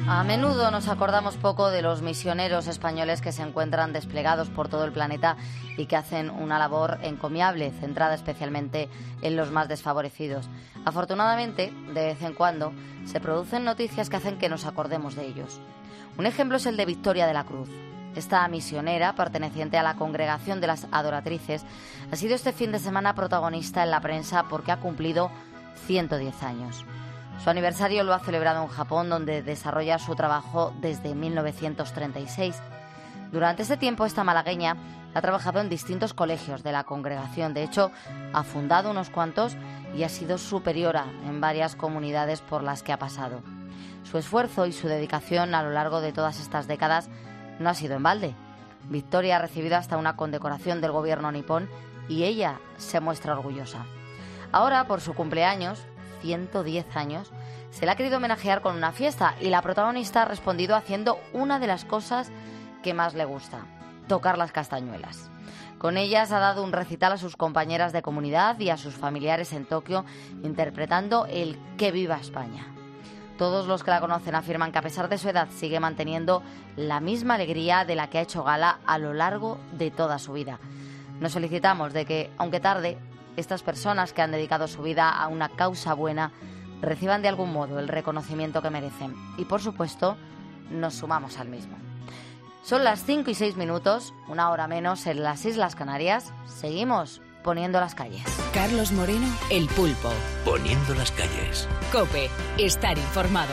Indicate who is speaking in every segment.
Speaker 1: A menudo nos acordamos poco de los misioneros españoles que se encuentran desplegados por todo el planeta y que hacen una labor encomiable, centrada especialmente en los más desfavorecidos. Afortunadamente, de vez en cuando, se producen noticias que hacen que nos acordemos de ellos. Un ejemplo es el de Victoria de la Cruz. Esta misionera, perteneciente a la Congregación de las Adoratrices, ha sido este fin de semana protagonista en la prensa porque ha cumplido 110 años. Su aniversario lo ha celebrado en Japón, donde desarrolla su trabajo desde 1936. Durante este tiempo, esta malagueña ha trabajado en distintos colegios de la congregación. De hecho, ha fundado unos cuantos y ha sido superiora en varias comunidades por las que ha pasado. Su esfuerzo y su dedicación a lo largo de todas estas décadas no ha sido en balde. Victoria ha recibido hasta una condecoración del gobierno nipón y ella se muestra orgullosa. Ahora, por su cumpleaños, 110 años, se le ha querido homenajear con una fiesta y la protagonista ha respondido haciendo una de las cosas que más le gusta: tocar las castañuelas. Con ellas ha dado un recital a sus compañeras de comunidad y a sus familiares en Tokio, interpretando el Que viva España. Todos los que la conocen afirman que a pesar de su edad sigue manteniendo la misma alegría de la que ha hecho gala a lo largo de toda su vida. Nos felicitamos de que, aunque tarde, estas personas que han dedicado su vida a una causa buena reciban de algún modo el reconocimiento que merecen. Y, por supuesto, nos sumamos al mismo. Son las 5 y 6 minutos, una hora menos en las Islas Canarias. Seguimos poniendo las calles.
Speaker 2: Carlos Moreno, El Pulpo.
Speaker 3: Poniendo las calles.
Speaker 2: COPE, estar informado.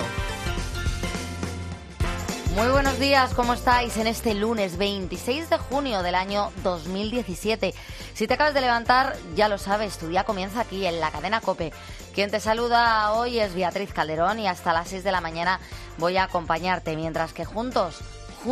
Speaker 1: Muy buenos días, ¿cómo estáis en este lunes 26 de junio del año 2017? Si te acabas de levantar, ya lo sabes, tu día comienza aquí en la cadena COPE. Quien te saluda hoy es Beatriz Calderón y hasta las 6 de la mañana voy a acompañarte mientras que juntos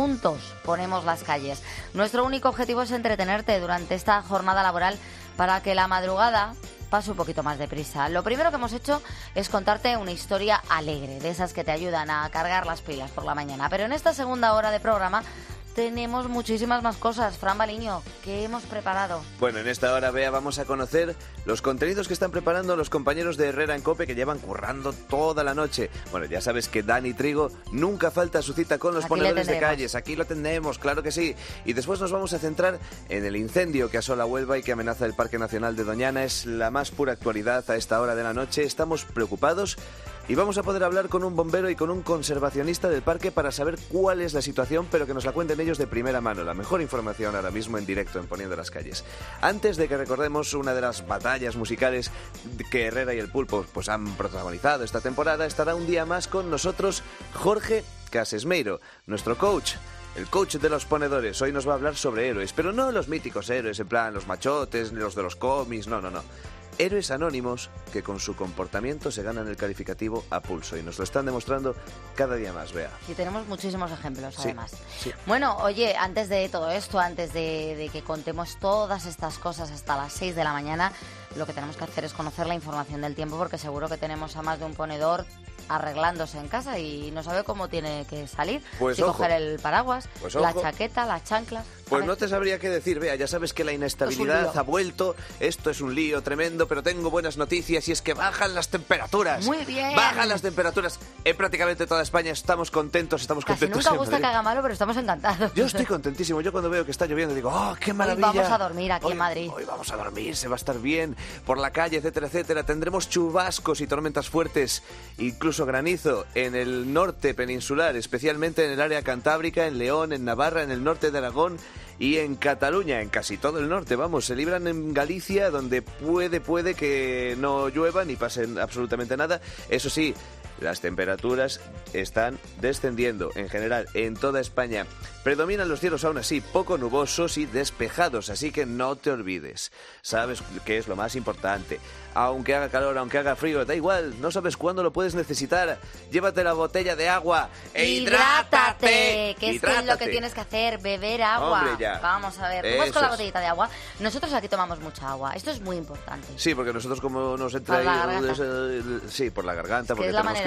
Speaker 1: ponemos las calles. Nuestro único objetivo es entretenerte durante esta jornada laboral para que la madrugada pase un poquito más deprisa. Lo primero que hemos hecho es contarte una historia alegre, de esas que te ayudan a cargar las pilas por la mañana. Pero en esta segunda hora de programa tenemos muchísimas más cosas. Fran Baliño, ¿qué hemos preparado?
Speaker 4: Bueno, en esta hora, Bea, vamos a conocer los contenidos que están preparando los compañeros de Herrera en COPE, que llevan currando toda la noche. Bueno, ya sabes que Dani Trigo nunca falta a su cita con los ponedores de calles. Aquí lo tendremos, claro que sí. Y después nos vamos a centrar en el incendio que asola Huelva y que amenaza el Parque Nacional de Doñana. Es la más pura actualidad a esta hora de la noche. Estamos preocupados y vamos a poder hablar con un bombero y con un conservacionista del parque para saber cuál es la situación, pero que nos la cuenten ellos de primera mano. La mejor información ahora mismo en directo en Poniendo las Calles. Antes de que recordemos una de las batallas musicales que Herrera y el Pulpo pues han protagonizado esta temporada, estará un día más con nosotros Jorge Casesmeiro, nuestro coach. El coach de los ponedores. Hoy nos va a hablar sobre héroes, pero no los míticos héroes, en plan los machotes, los de los cómics, no. Héroes anónimos que con su comportamiento se ganan el calificativo a pulso y nos lo están demostrando cada día más, Bea.
Speaker 1: Y tenemos muchísimos ejemplos, además.
Speaker 4: Sí.
Speaker 1: Bueno, oye, antes de todo esto, antes de que contemos todas estas cosas hasta las 6 de la mañana, lo que tenemos que hacer es conocer la información del tiempo, porque seguro que tenemos a más de un ponedor arreglándose en casa y no sabe cómo tiene que salir.
Speaker 4: Pues
Speaker 1: si coger el paraguas,
Speaker 4: pues
Speaker 1: la chaqueta, las chanclas.
Speaker 4: Pues no te sabría qué decir, Bea, ya sabes que la inestabilidad ha vuelto, esto es un lío tremendo, pero tengo buenas noticias y es que bajan las temperaturas.
Speaker 1: Muy bien.
Speaker 4: Bajan las temperaturas en prácticamente toda España, estamos contentos.
Speaker 1: Casi nunca gusta que haga malo, pero estamos encantados.
Speaker 4: Yo estoy contentísimo, yo cuando veo que está lloviendo digo, ¡oh, qué maravilla!
Speaker 1: Hoy vamos a dormir aquí en Madrid.
Speaker 4: Hoy vamos a dormir, se va a estar bien, por la calle, etcétera, etcétera. Tendremos chubascos y tormentas fuertes, incluso granizo en el norte peninsular, especialmente en el área cantábrica, en León, en Navarra, en el norte de Aragón y en Cataluña, en casi todo el norte, vamos, se libran en Galicia, donde puede que no llueva ni pase absolutamente nada. Eso sí, las temperaturas están descendiendo en general en toda España. Predominan los cielos aún así poco nubosos y despejados, así que no te olvides. Sabes qué es lo más importante. Aunque haga calor, aunque haga frío, da igual, no sabes cuándo lo puedes necesitar. Llévate la botella de agua e hidrátate.
Speaker 1: Que es lo que tienes que hacer, beber agua.
Speaker 4: Hombre, ya.
Speaker 1: Vamos a ver, tú vas con la botellita de agua. Nosotros aquí tomamos mucha agua, esto es muy importante.
Speaker 4: Sí, porque nosotros como nos entra
Speaker 1: por la garganta.
Speaker 4: Sí, por la garganta, porque
Speaker 1: es la
Speaker 4: tenemos
Speaker 1: manera
Speaker 4: que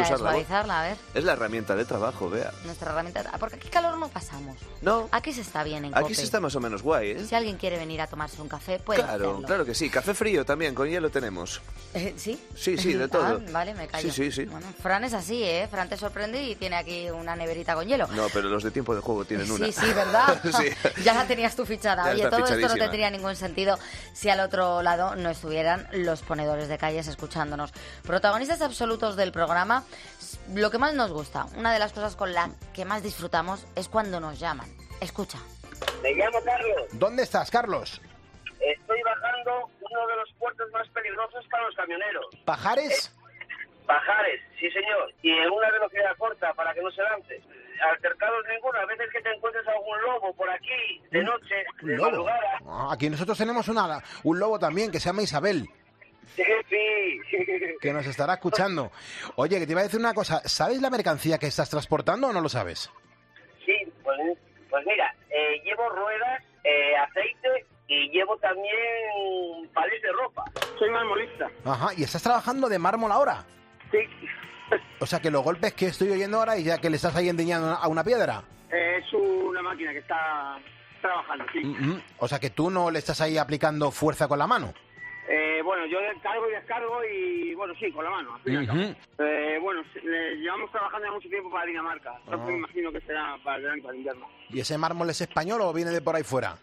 Speaker 1: manera de
Speaker 4: usar la voz.
Speaker 1: suavizarla, a ver.
Speaker 4: Es la herramienta de trabajo, vea.
Speaker 1: Nuestra herramienta... Porque aquí calor no pasamos.
Speaker 4: No.
Speaker 1: Aquí se está bien en
Speaker 4: Aquí
Speaker 1: COPE.
Speaker 4: se está más o menos guay, ¿eh?
Speaker 1: Si alguien quiere venir a tomarse un café, puede hacerlo.
Speaker 4: Claro que sí. Café frío también, con hielo tenemos.
Speaker 1: ¿Sí?
Speaker 4: Sí, de todo.
Speaker 1: Vale, me callo.
Speaker 4: Sí.
Speaker 1: Bueno, Fran es así, ¿eh? Fran te sorprende y tiene aquí una neverita con hielo.
Speaker 4: No, pero los de tiempo de juego tienen una.
Speaker 1: Sí, ¿verdad?
Speaker 4: Sí.
Speaker 1: Ya la tenías tú fichada.
Speaker 4: Ya
Speaker 1: Oye,
Speaker 4: está
Speaker 1: todo esto no
Speaker 4: fichadísima.
Speaker 1: tendría ningún sentido si al otro lado no estuvieran los ponedores de calles escuchándonos. Protagonistas absolutos del programa, lo que más nos gusta, una de las cosas con las que más disfrutamos es cuando nos llaman. Escucha.
Speaker 5: Me llamo Carlos.
Speaker 6: ¿Dónde estás, Carlos?
Speaker 5: Estoy bajando uno de los puertos más peligrosos para los camioneros.
Speaker 6: ¿Pajares?
Speaker 5: Pajares, sí señor. Y en una velocidad corta para que no se lance. Altercados ninguno. A veces que te encuentres algún lobo por aquí, de noche, de
Speaker 6: ¿Un lobo?
Speaker 5: madrugada.
Speaker 6: Ah, aquí nosotros tenemos un lobo también que se llama Isabel,
Speaker 5: Sí.
Speaker 6: que nos estará escuchando. Oye, que te iba a decir una cosa. ¿Sabes la mercancía que estás transportando o no lo sabes?
Speaker 5: Sí, pues mira, llevo ruedas, aceite y llevo también palés de ropa. Soy marmolista.
Speaker 6: Ajá, ¿y estás trabajando de mármol ahora?
Speaker 5: Sí.
Speaker 6: O sea, que los golpes que estoy oyendo ahora y ya que le estás ahí endiñando a una piedra.
Speaker 5: Es una máquina que está trabajando, sí.
Speaker 6: O sea, que tú no le estás ahí aplicando fuerza con la mano.
Speaker 5: Bueno, yo cargo y descargo y, bueno, sí, con la mano. Al fin y al cabo. Bueno, llevamos trabajando ya mucho tiempo para Dinamarca. Entonces me imagino que será para el verano, para el invierno.
Speaker 6: ¿Y ese mármol es español o viene de por ahí fuera?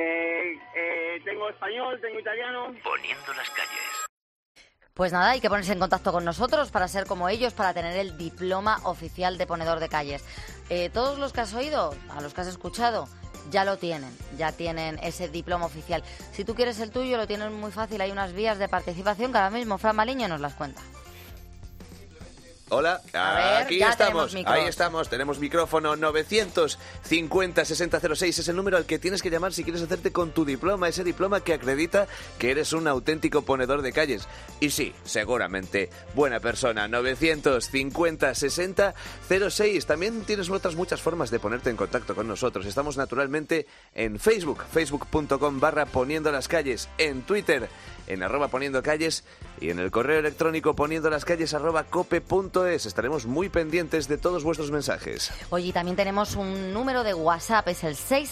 Speaker 5: Tengo español, tengo italiano.
Speaker 3: Poniendo las calles.
Speaker 1: Pues nada, hay que ponerse en contacto con nosotros para ser como ellos, para tener el diploma oficial de ponedor de calles. Todos los que has oído, a los que has escuchado, ya lo tienen, ya tienen ese diploma oficial. Si tú quieres el tuyo, lo tienes muy fácil. Hay unas vías de participación que ahora mismo Fran Maliño nos las cuenta.
Speaker 4: Hola,
Speaker 1: A ver,
Speaker 4: aquí
Speaker 1: ya
Speaker 4: estamos,
Speaker 1: tenemos micros.
Speaker 4: ahí estamos, tenemos micrófono 950-6006, es el número al que tienes que llamar si quieres hacerte con tu diploma, ese diploma que acredita que eres un auténtico ponedor de calles. Y sí, seguramente, buena persona, 950-6006. También tienes otras muchas formas de ponerte en contacto con nosotros. Estamos naturalmente en Facebook, facebook.com/poniendo las calles, en Twitter, en @poniendocalles y en el correo electrónico poniendolascalles@cope.es. Estaremos muy pendientes de todos vuestros mensajes.
Speaker 1: Oye, y también tenemos un número de WhatsApp, es el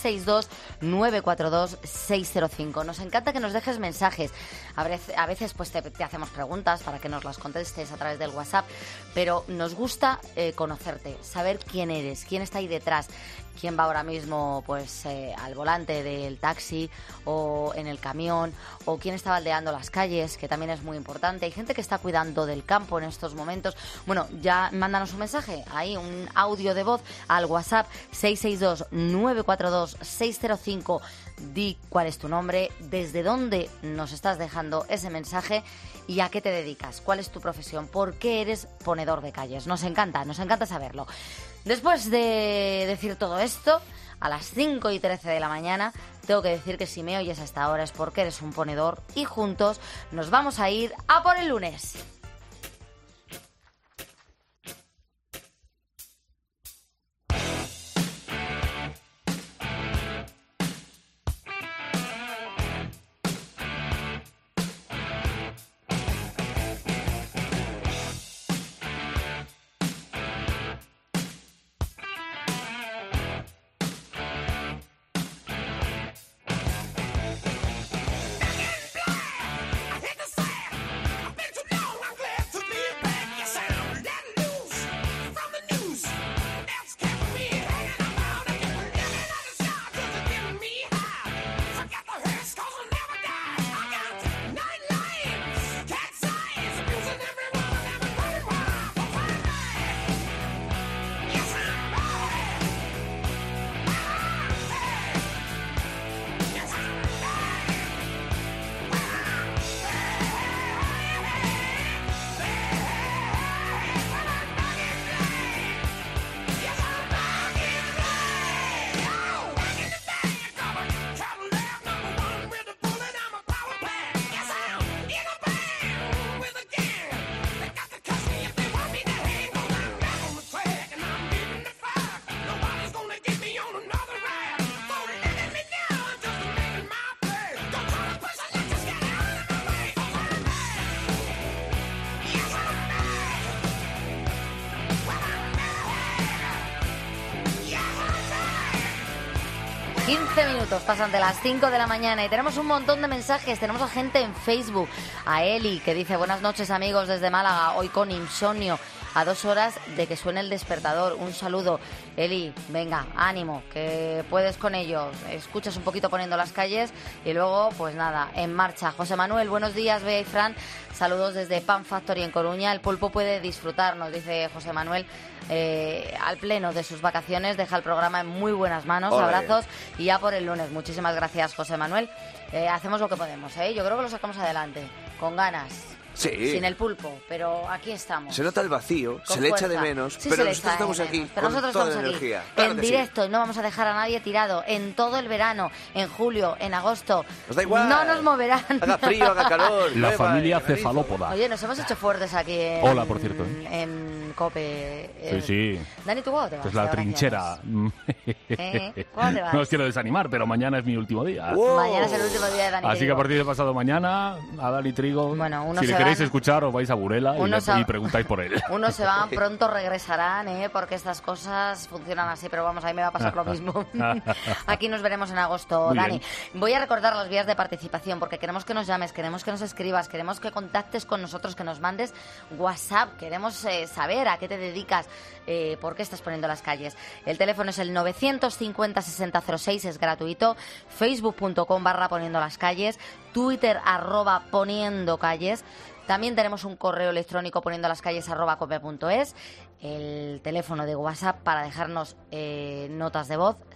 Speaker 1: 662-942-605. Nos encanta que nos dejes mensajes. A veces pues te hacemos preguntas para que nos las contestes a través del WhatsApp, pero nos gusta conocerte, saber quién eres, quién está ahí detrás, quién va ahora mismo pues al volante del taxi o en el camión, o quién está baldeando las calles, que también es muy importante. Hay gente que está cuidando del campo en estos momentos. Bueno, ya mándanos un mensaje, ahí un audio de voz al WhatsApp 662-942-605. Di cuál es tu nombre, desde dónde nos estás dejando ese mensaje y a qué te dedicas, cuál es tu profesión, por qué eres ponedor de calles. Nos encanta saberlo. Después de decir todo esto, a las 5:13 de la mañana, tengo que decir que si me oyes hasta ahora es porque eres un ponedor y juntos nos vamos a ir a por el lunes. 15 minutos pasan de las 5 de la mañana y tenemos un montón de mensajes. Tenemos a gente en Facebook, a Eli, que dice: buenas noches amigos desde Málaga, hoy con insomnio, a 2 horas de que suene el despertador. Un saludo. Eli, venga, ánimo, que puedes con ello. Escuchas un poquito Poniendo las calles y luego, pues nada, en marcha. José Manuel, buenos días, Bea y Fran. Saludos desde Pan Factory en Coruña. El pulpo puede disfrutar, nos dice José Manuel, al pleno de sus vacaciones. Deja el programa en muy buenas manos.
Speaker 4: Olé.
Speaker 1: Abrazos y ya por el lunes. Muchísimas gracias, José Manuel. Hacemos lo que podemos, ¿eh? Yo creo que lo sacamos adelante, con ganas.
Speaker 4: Sí.
Speaker 1: Sin el pulpo, pero aquí estamos.
Speaker 4: Se nota el vacío,
Speaker 1: Con
Speaker 4: se le echa de
Speaker 1: fuerza.
Speaker 4: menos,
Speaker 1: Sí,
Speaker 4: pero
Speaker 1: se le
Speaker 4: nosotros
Speaker 1: echa de
Speaker 4: estamos
Speaker 1: menos.
Speaker 4: aquí
Speaker 1: Pero
Speaker 4: con
Speaker 1: nosotros
Speaker 4: toda la
Speaker 1: estamos aquí,
Speaker 4: energía. Claro
Speaker 1: en
Speaker 4: que sí.
Speaker 1: directo, y no vamos a dejar a nadie tirado en todo el verano, en julio, en agosto.
Speaker 4: Nos da igual.
Speaker 1: No nos moverán.
Speaker 4: Haga frío, haga calor.
Speaker 7: La
Speaker 4: llueva,
Speaker 7: familia
Speaker 4: granizo.
Speaker 7: cefalópoda.
Speaker 1: Oye, nos hemos hecho fuertes aquí en,
Speaker 7: Hola, por cierto.
Speaker 1: en COPE.
Speaker 7: Sí, sí.
Speaker 1: Dani, ¿tú cuándo te vas?
Speaker 7: Es la
Speaker 1: de
Speaker 7: trinchera.
Speaker 1: ¿Cuándo te vas?
Speaker 7: No os quiero desanimar, pero mañana es mi último día.
Speaker 4: Wow.
Speaker 1: Mañana es el último día de Dani.
Speaker 7: Así que a partir de pasado mañana, a Dani Trigo,
Speaker 1: Bueno, unos
Speaker 7: si le
Speaker 1: se
Speaker 7: queréis
Speaker 1: van-
Speaker 7: escuchar, os vais a Burela
Speaker 1: unos
Speaker 7: y preguntáis por él.
Speaker 1: Unos se van, pronto regresarán, porque estas cosas funcionan así, pero vamos, ahí me va a pasar lo mismo. Aquí nos veremos en agosto,
Speaker 7: Muy
Speaker 1: Dani.
Speaker 7: bien.
Speaker 1: Voy a recordar las vías de participación, porque queremos que nos llames, queremos que nos escribas, queremos que contactes con nosotros, que nos mandes WhatsApp, queremos saber a qué te dedicas, por qué estás poniendo las calles. El teléfono es el 950-6006, es gratuito, facebook.com/poniendo las calles, Twitter @poniendo calles. También tenemos un correo electrónico poniendo las calles @cope.es, el teléfono de WhatsApp para dejarnos notas de voz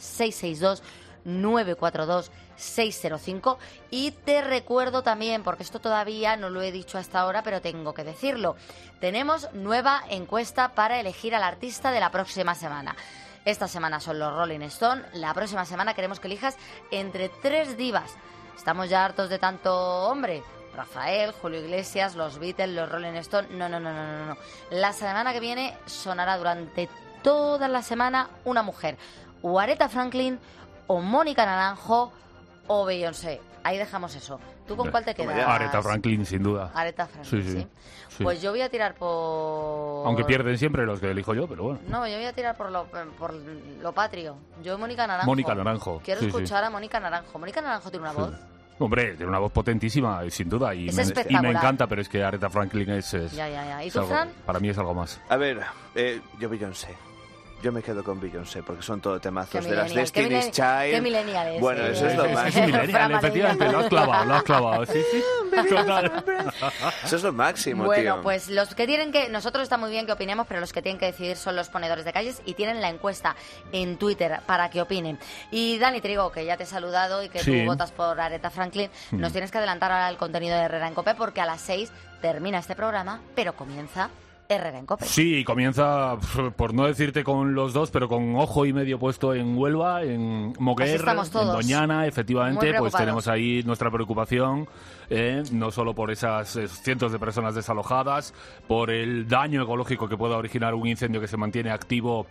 Speaker 1: 662-942-605. Y te recuerdo también, porque esto todavía no lo he dicho hasta ahora, pero tengo que decirlo, tenemos nueva encuesta para elegir al artista de la próxima semana. Esta semana son los Rolling Stone, la próxima semana queremos que elijas entre 3 divas. Estamos ya hartos de tanto hombre. Rafael, Julio Iglesias, los Beatles, los Rolling Stone. No. La semana que viene sonará durante toda la semana una mujer. O Aretha Franklin, o Mónica Naranjo, o Beyoncé. Ahí dejamos eso. ¿Tú con cuál te quedas?
Speaker 7: Aretha Franklin, sin duda.
Speaker 1: Aretha Franklin,
Speaker 7: Sí.
Speaker 1: Pues yo voy a tirar por...
Speaker 7: Aunque pierden siempre los que elijo yo, pero bueno.
Speaker 1: No, yo voy a tirar por lo patrio. Yo Mónica Naranjo.
Speaker 7: Mónica Naranjo.
Speaker 1: Quiero
Speaker 7: Sí,
Speaker 1: escuchar a Mónica Naranjo. Mónica Naranjo tiene una voz.
Speaker 7: Hombre, tiene una voz potentísima, sin duda, y
Speaker 1: Es
Speaker 7: me
Speaker 1: espectacular.
Speaker 7: encanta, pero es que Aretha Franklin es
Speaker 1: Ya. ¿Y
Speaker 7: es
Speaker 1: tú,
Speaker 7: algo-
Speaker 1: Fran?
Speaker 7: para mí es algo más.
Speaker 4: A ver, yo Beyoncé. Yo me quedo con Beyoncé porque son todo temazos
Speaker 1: Qué
Speaker 4: de las
Speaker 1: millennial, qué
Speaker 4: Destiny's Child.
Speaker 1: qué millennial es,
Speaker 4: Bueno, eso es lo
Speaker 7: Es
Speaker 4: más.
Speaker 7: un millennial,
Speaker 1: Fran
Speaker 7: efectivamente, lo has clavado. Sí. Total.
Speaker 4: Eso es lo máximo,
Speaker 1: Bueno,
Speaker 4: tío.
Speaker 1: pues los que tienen que... Nosotros está muy bien que opinemos, pero los que tienen que decidir son los ponedores de calles y tienen la encuesta en Twitter para que opinen. Y Dani Trigo, que ya te he saludado y que
Speaker 7: Sí.
Speaker 1: tú votas por Aretha Franklin, nos tienes que adelantar ahora el contenido de Herrera en Cope, porque a las 6 termina este programa, pero comienza Herrera en Cope.
Speaker 7: Sí, comienza, por no decirte con los dos, pero con ojo y medio puesto en Huelva, en
Speaker 1: Así
Speaker 7: Moguer,
Speaker 1: estamos
Speaker 7: en
Speaker 1: todos.
Speaker 7: Doñana,
Speaker 1: Muy
Speaker 7: efectivamente, pues
Speaker 1: preocupados.
Speaker 7: tenemos ahí nuestra preocupación, no solo por esas cientos de personas desalojadas, por el daño ecológico que pueda originar un incendio que se mantiene activo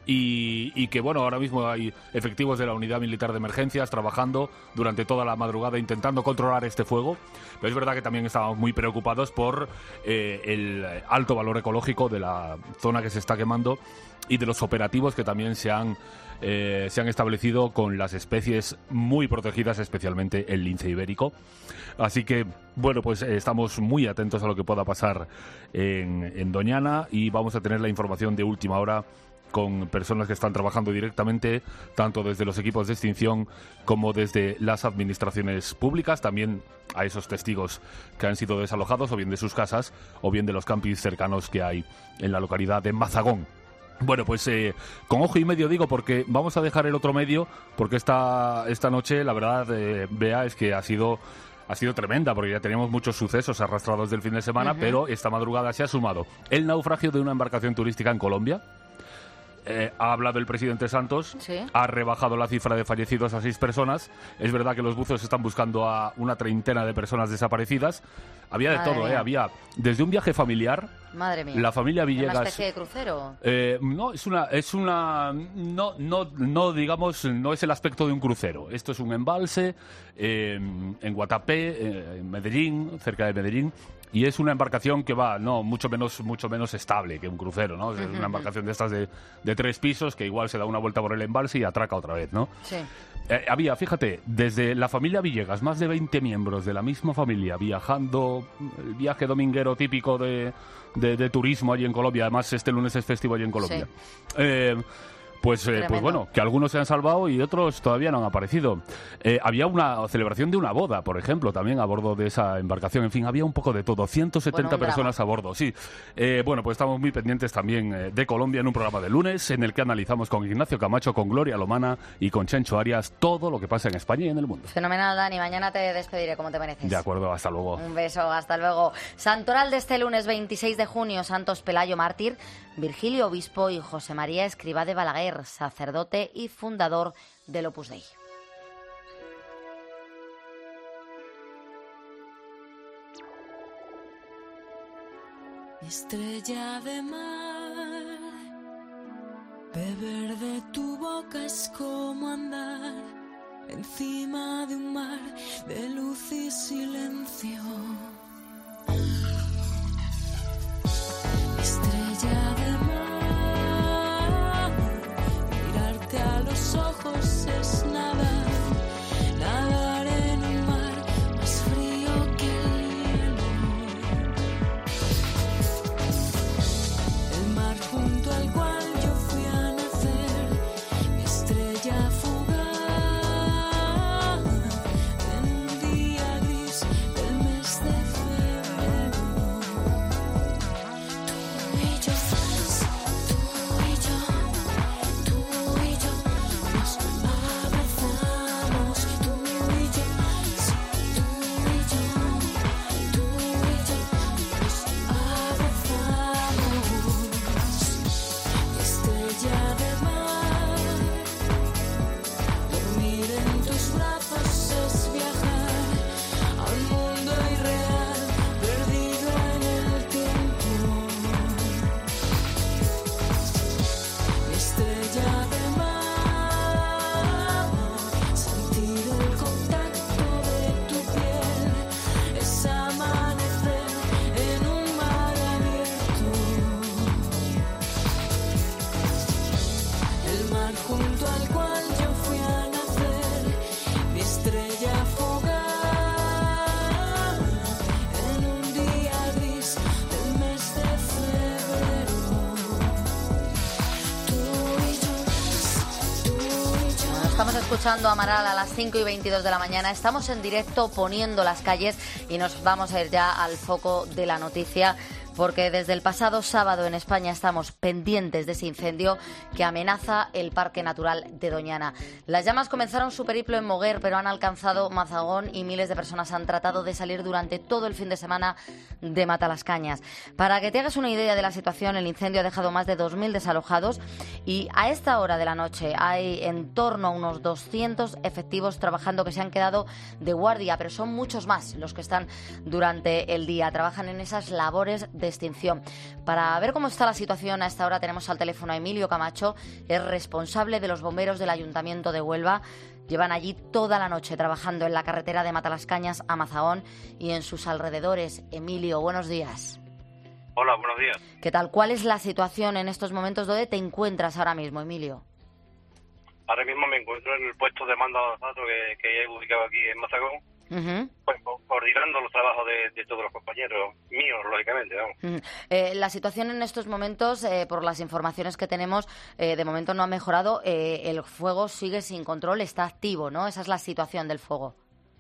Speaker 7: y que, bueno, ahora mismo hay efectivos de la Unidad Militar de Emergencias trabajando durante toda la madrugada intentando controlar este fuego. Pero es verdad que también estamos muy preocupados por el alto valor ecológico de la zona que se está quemando y de los operativos que también se han establecido con las especies muy protegidas, especialmente el lince ibérico. Así que, bueno, pues estamos muy atentos a lo que pueda pasar en Doñana y vamos a tener la información de última hora con personas que están trabajando directamente, tanto desde los equipos de extinción como desde las administraciones públicas, también a esos testigos que han sido desalojados, o bien de sus casas, o bien de los campings cercanos que hay en la localidad de Mazagón. Bueno, pues con ojo y medio digo, porque vamos a dejar el otro medio, porque esta noche, la verdad, Bea, es que ha sido tremenda, porque ya teníamos muchos sucesos arrastrados del fin de semana, pero esta madrugada se ha sumado el naufragio de una embarcación turística en Colombia. Ha hablado el presidente Santos,
Speaker 1: Sí.
Speaker 7: ha rebajado la cifra de fallecidos a 6 personas. Es verdad que los buzos están buscando a una treintena de personas desaparecidas. Había de
Speaker 1: Madre
Speaker 7: todo,
Speaker 1: mía.
Speaker 7: había desde un viaje familiar,
Speaker 1: Madre mía.
Speaker 7: la familia Villegas.
Speaker 1: ¿Una especie de crucero?
Speaker 7: No, digamos, no es el aspecto de un crucero. Esto es un embalse en Guatapé, en Medellín, cerca de Medellín. y es una embarcación que va mucho menos estable que un crucero, ¿no? Es una embarcación de estas de 3 pisos que igual se da una vuelta por el embalse y atraca otra vez, ¿no?
Speaker 1: Sí.
Speaker 7: Había, fíjate, desde la familia Villegas, más de 20 miembros de la misma familia viajando, el viaje dominguero típico de turismo allí en Colombia. Además, este lunes es festivo allí en Colombia.
Speaker 1: Sí.
Speaker 7: Pues bueno, que algunos se han salvado y otros todavía no han aparecido. Había una celebración de una boda, por ejemplo, también a bordo de esa embarcación. En fin, había un poco de todo. 170 personas a bordo, sí. Bueno, pues estamos muy pendientes también de Colombia en un programa de lunes en el que analizamos con Ignacio Camacho, con Gloria Lomana y con Chencho Arias todo lo que pasa en España y en el mundo.
Speaker 1: Fenomenal, Dani. Mañana te despediré como te mereces.
Speaker 7: De acuerdo, hasta luego.
Speaker 1: Un beso, hasta luego. Santoral de este lunes 26 de junio, Santos Pelayo Mártir, Virgilio Obispo y José María Escrivá de Balaguer, sacerdote y fundador del Opus Dei.
Speaker 8: Estrella de mar, beber de tu boca es como andar encima de un mar de luz y silencio. Estrella de mar, mirarte a los ojos es nadar, nadar en un mar más frío que el hielo. El mar junto al cual yo fui a nacer, mi estrella fugaz, en un día gris del mes de febrero. Tú y yo, tú y yo, tú y yo, nos abrazamos. Tú y yo, sí, tú y yo, nos abrazamos. Mi estrella de mar, dormir en tus brazos es viajar a un mundo irreal, perdido en el tiempo. Mi estrella de mar, sentir el contacto de tu piel, es amanecer en un mar abierto. El mar junto al cual yo fui a nacer, mi estrella fugaz, en un día gris del mes de febrero. Tú y yo,
Speaker 1: Bueno, estamos escuchando a Amaral a las 5:22 de la mañana. Estamos en directo poniendo las calles y nos vamos a ir ya al foco de la noticia, porque desde el pasado sábado en España estamos pendientes de ese incendio que amenaza el Parque Natural de Doñana. Las llamas comenzaron su periplo en Moguer, pero han alcanzado Mazagón y miles de personas han tratado de salir durante todo el fin de semana de Matalascañas. Para que te hagas una idea de la situación, el incendio ha dejado más de 2.000 desalojados y a esta hora de la noche hay en torno a unos 200 efectivos trabajando que se han quedado de guardia, pero son muchos más los que están durante el día. Trabajan en esas labores de extinción. Para ver cómo está la situación a esta hora tenemos al teléfono a Emilio Camacho, es responsable de los bomberos del Ayuntamiento de Huelva. Llevan allí toda la noche trabajando en la carretera de Matalascañas a Mazagón y en sus alrededores. Emilio, buenos días.
Speaker 9: Hola, buenos días.
Speaker 1: ¿Qué tal? ¿Cuál es la situación en estos momentos? ¿Dónde te encuentras ahora mismo, Emilio?
Speaker 9: Ahora mismo me encuentro en el puesto de mando de datos que he ubicado aquí en Mazagón, pues coordinando los trabajos de todos los compañeros míos, lógicamente, vamos.
Speaker 1: La situación en estos momentos, por las informaciones que tenemos, de momento no ha mejorado. El fuego sigue sin control, está activo, ¿no? Esa es la situación del fuego.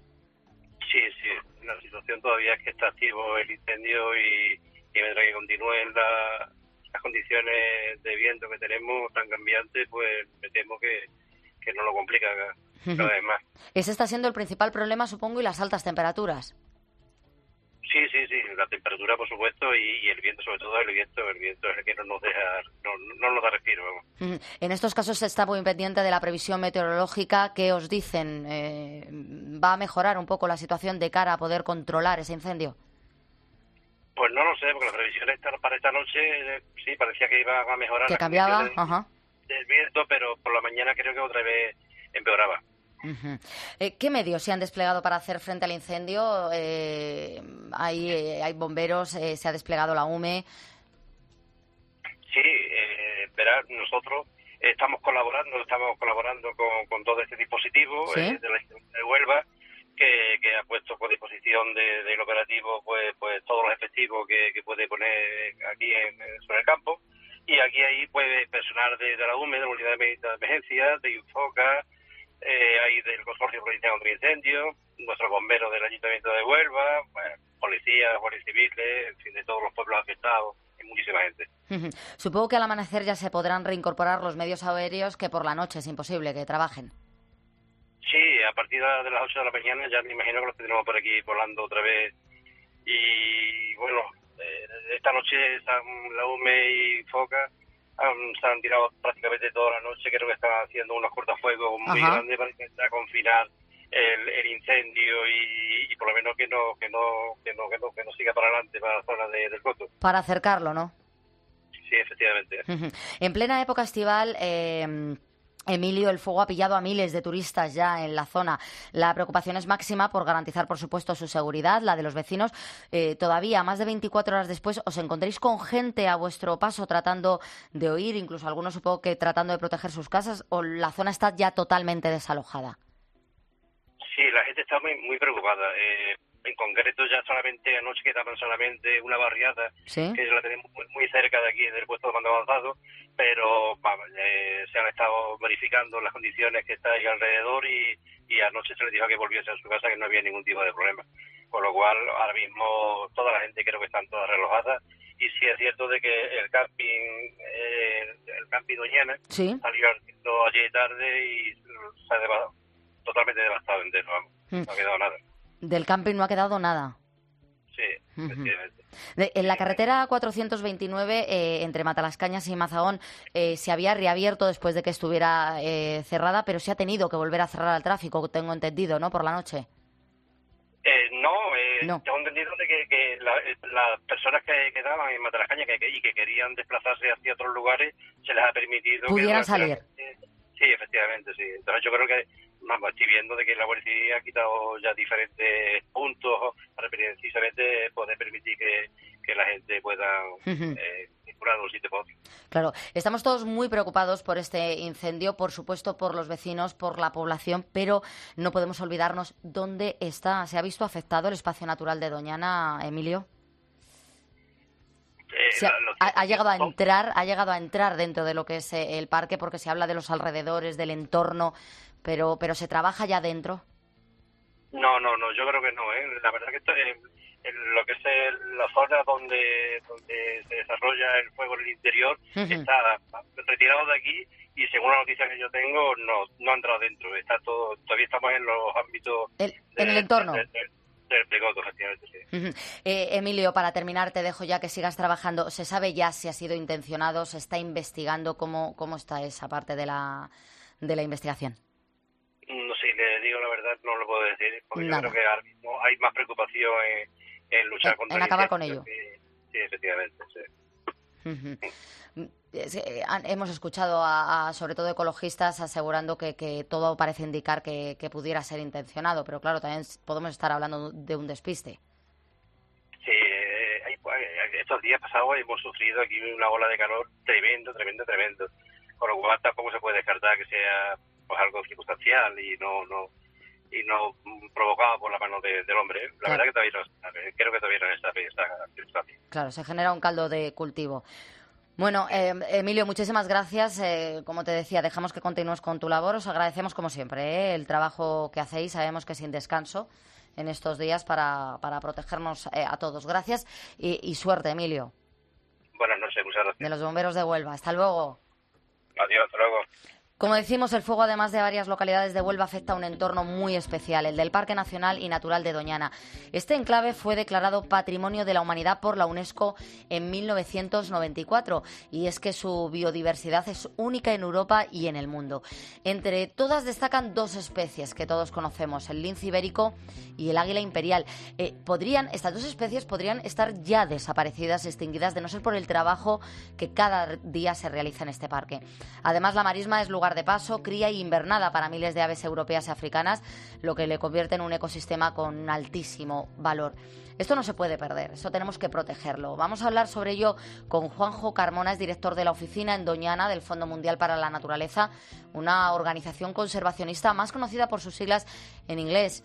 Speaker 9: Sí, la situación todavía es que está activo el incendio y mientras que continúen las condiciones de viento que tenemos tan cambiantes, pues me temo que nos lo complica cada vez más.
Speaker 1: Ese está siendo el principal problema, supongo, y las altas temperaturas.
Speaker 9: Sí, la temperatura, por supuesto, y el viento, sobre todo el viento es el que no nos da respiro, vamos.
Speaker 1: En estos casos se está muy pendiente de la previsión meteorológica. ¿Qué os dicen? ¿Va a mejorar un poco la situación de cara a poder controlar ese incendio?
Speaker 9: Pues no lo sé, porque las previsiones para esta noche sí parecía que iba a mejorar.
Speaker 1: Que cambiaba,
Speaker 9: del viento, pero por la mañana creo que otra vez empeoraba.
Speaker 1: Ujú. ¿Qué medios se han desplegado para hacer frente al incendio? Hay bomberos, se ha desplegado la UME.
Speaker 9: Sí, verás, nosotros estamos colaborando con todo este dispositivo
Speaker 1: ¿Sí?
Speaker 9: de la Ayuntamiento de Huelva, que ha puesto por disposición del operativo pues todos los efectivos que puede poner aquí sobre el campo. Y aquí hay pues personal de la UME, de la Unidad de Emergencia, de Infoca, hay del Consorcio Provincial contra Incendios, nuestros bomberos del Ayuntamiento de Huelva, policías, guardias civiles, en fin, de todos los pueblos afectados, y muchísima gente.
Speaker 1: Ujú. Supongo que al amanecer ya se podrán reincorporar los medios aéreos, que por la noche es imposible que trabajen.
Speaker 9: Sí, a partir de las 8 de la mañana ya me imagino que los tendremos por aquí volando otra vez. Y bueno, esta noche la UME y Foca se han tirado prácticamente toda la noche. Creo que están haciendo unos cortafuegos muy
Speaker 1: Ajá.
Speaker 9: grandes para intentar confinar el incendio y por lo menos que no siga para adelante para la zona del Coto.
Speaker 1: Para acercarlo, ¿no?
Speaker 9: Sí, efectivamente.
Speaker 1: Ujú. En plena época estival, Emilio, el fuego ha pillado a miles de turistas ya en la zona. La preocupación es máxima por garantizar, por supuesto, su seguridad, la de los vecinos. Todavía, más de 24 horas después, ¿os encontréis con gente a vuestro paso tratando de huir, incluso algunos supongo que tratando de proteger sus casas, o la zona está ya totalmente desalojada?
Speaker 9: Sí, la gente está muy preocupada. En concreto, ya solamente anoche quedaban solamente una barriada,
Speaker 1: ¿Sí?
Speaker 9: que la tenemos muy cerca de aquí, del puesto de mando avanzado, pero vamos, se han estado verificando las condiciones que está ahí alrededor y anoche se les dijo que volviesen a su casa, que no había ningún tipo de problema. Con lo cual, ahora mismo, toda la gente creo que están todas relojadas. Y sí es cierto de que el camping Doñana
Speaker 1: ¿Sí?
Speaker 9: salió ayer tarde y se ha totalmente devastado entero, vamos. No ha quedado nada.
Speaker 1: Del camping no ha quedado nada.
Speaker 9: Sí,
Speaker 1: Ujú.
Speaker 9: efectivamente.
Speaker 1: En la carretera 429, entre Matalascañas y Mazagón, se había reabierto después de que estuviera cerrada, pero se ha tenido que volver a cerrar al tráfico, tengo entendido, ¿no? Por la noche.
Speaker 9: No. Tengo entendido de que las personas que quedaban en Matalascañas y que querían desplazarse hacia otros lugares, se les ha permitido...
Speaker 1: Pudieran salir.
Speaker 9: Sí, efectivamente, sí. Entonces yo creo que estoy viendo de que la Guardia Civil ha quitado ya diferentes puntos para precisamente poder permitir que la gente pueda circular de un sitio para otro.
Speaker 1: Claro, estamos todos muy preocupados por este incendio, por supuesto por los vecinos, por la población, pero no podemos olvidarnos dónde está. ¿Se ha visto afectado el espacio natural de Doñana, Emilio? Ha llegado a entrar dentro de lo que es el parque, porque se habla de los alrededores, del entorno, pero se trabaja ya dentro.
Speaker 9: No, yo creo que no, La verdad que en lo que es la zona donde se desarrolla el fuego en el interior está retirado de aquí y según la noticia que yo tengo no ha entrado dentro. Está todavía estamos en los ámbitos
Speaker 1: en el entorno.
Speaker 9: Del Pegoto, efectivamente, sí.
Speaker 1: Emilio, para terminar, te dejo ya que sigas trabajando. ¿Se sabe ya si ha sido intencionado? ¿Se está investigando? ¿Cómo está esa parte de la investigación?
Speaker 9: No sé, le digo la verdad, no lo puedo decir, porque
Speaker 1: Nada.
Speaker 9: yo creo que ahora mismo hay más preocupación en luchar contra
Speaker 1: en
Speaker 9: el
Speaker 1: acabar
Speaker 9: incendio
Speaker 1: con ello.
Speaker 9: Sí, efectivamente, sí.
Speaker 1: Hemos escuchado sobre todo ecologistas asegurando que todo parece indicar que pudiera ser intencionado, pero claro, también podemos estar hablando de un despiste.
Speaker 9: Sí, estos días pasados hemos sufrido aquí una ola de calor tremendo, con lo cual tampoco se puede descartar que sea pues algo circunstancial y no provocado por la mano del hombre. La verdad que todavía no se sabe. Creo que todavía no se sabe esta circunstancia.
Speaker 1: Claro, se genera un caldo de cultivo. Bueno, Emilio, muchísimas gracias. Como te decía, dejamos que continúes con tu labor. Os agradecemos, como siempre, el trabajo que hacéis. Sabemos que sin descanso en estos días para protegernos a todos. Gracias y suerte, Emilio.
Speaker 9: Buenas noches, muchas gracias.
Speaker 1: De los bomberos de Huelva. Hasta luego.
Speaker 9: Adiós, hasta luego.
Speaker 1: Como decimos, el fuego, además de varias localidades de Huelva, afecta a un entorno muy especial, el del Parque Nacional y Natural de Doñana. Este enclave fue declarado Patrimonio de la Humanidad por la UNESCO en 1994 y es que su biodiversidad es única en Europa y en el mundo. Entre todas destacan dos especies que todos conocemos, el lince ibérico y el águila imperial. Estas dos especies podrían estar ya desaparecidas, extinguidas, de no ser por el trabajo que cada día se realiza en este parque. Además, la marisma es lugar lugar de paso, cría y invernada para miles de aves europeas y africanas, lo que le convierte en un ecosistema con altísimo valor. Esto no se puede perder, eso tenemos que protegerlo. Vamos a hablar sobre ello con Juanjo Carmona, es director de la oficina en Doñana del Fondo Mundial para la Naturaleza, una organización conservacionista más conocida por sus siglas en inglés,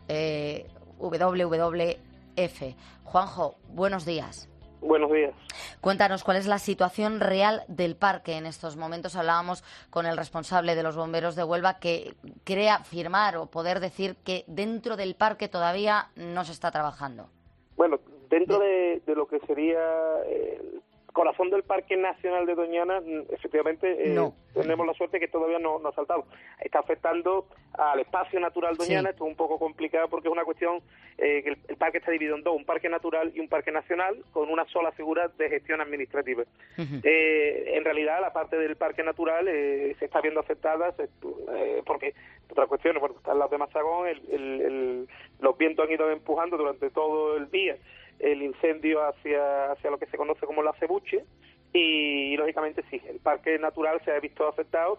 Speaker 1: WWF. Juanjo, buenos días.
Speaker 10: Buenos días.
Speaker 1: Cuéntanos cuál es la situación real del parque en estos momentos. Hablábamos con el responsable de los bomberos de Huelva que cree afirmar o poder decir que dentro del parque todavía no se está trabajando.
Speaker 10: Bueno, dentro de lo que sería el corazón del Parque Nacional de Doñana, efectivamente tenemos la suerte que todavía no ha saltado. Está afectando al espacio natural Doñana. Esto es un poco complicado porque es una cuestión que el parque está dividido en dos, un parque natural y un parque nacional, con una sola figura de gestión administrativa. En realidad, la parte del parque natural se está viendo afectada porque, otras cuestiones, bueno, está el lado de Mazagón, los vientos han ido empujando durante todo el día el incendio hacia lo que se conoce como la Cebuche, y lógicamente sí, el parque natural se ha visto afectado.